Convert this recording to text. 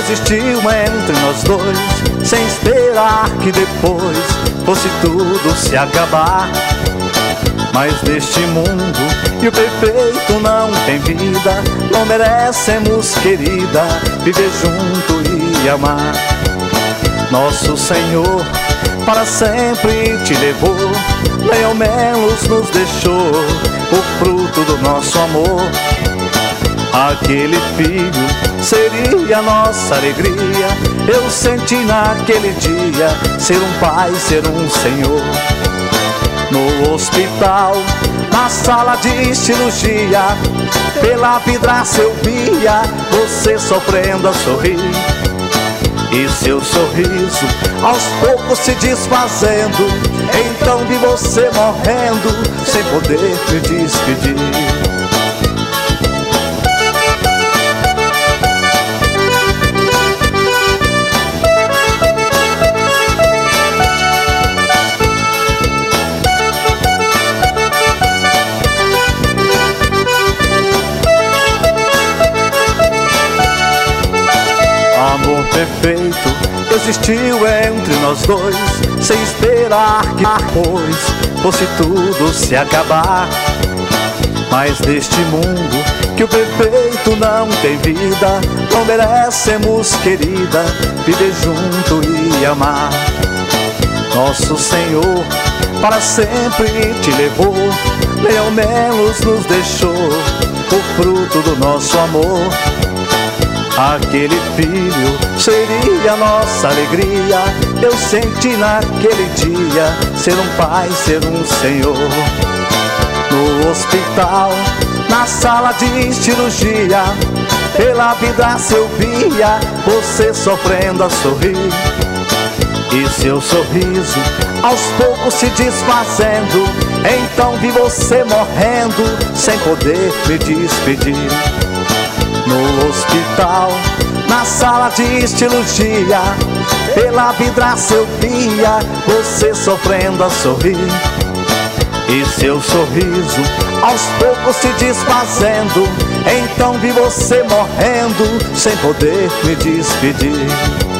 existiu entre nós dois, sem esperar que depois fosse tudo se acabar. Mas neste mundo e o perfeito não tem vida, não merecemos, querida, viver junto e amar. Nosso Senhor para sempre te levou, nem ao menos nos deixou o fruto do nosso amor. Aquele filho seria nossa alegria, eu senti naquele dia ser um pai, ser um Senhor. No hospital, na sala de cirurgia, pela vidraça eu via você sofrendo a sorrir, e seu sorriso aos poucos se desfazendo. Então vi você morrendo sem poder me despedir. Amor perfeito existiu entre nós dois, sem esperar que depois fosse tudo se acabar. Mas neste mundo que o perfeito não tem vida, não merecemos, querida, viver junto e amar. Nosso Senhor para sempre te levou, nem ao menos nos deixou o fruto do nosso amor. Aquele filho seria nossa alegria, eu senti naquele dia ser um pai, ser um Senhor. No hospital, na sala de cirurgia, pela vidraça eu via você sofrendo a sorrir, e seu sorriso aos poucos se desfazendo. Então vi você morrendo sem poder me despedir. No hospital, na sala de cirurgia, pela vidraça eu via você sofrendo a sorrir, e seu sorriso aos poucos se desfazendo. Então vi você morrendo sem poder me despedir.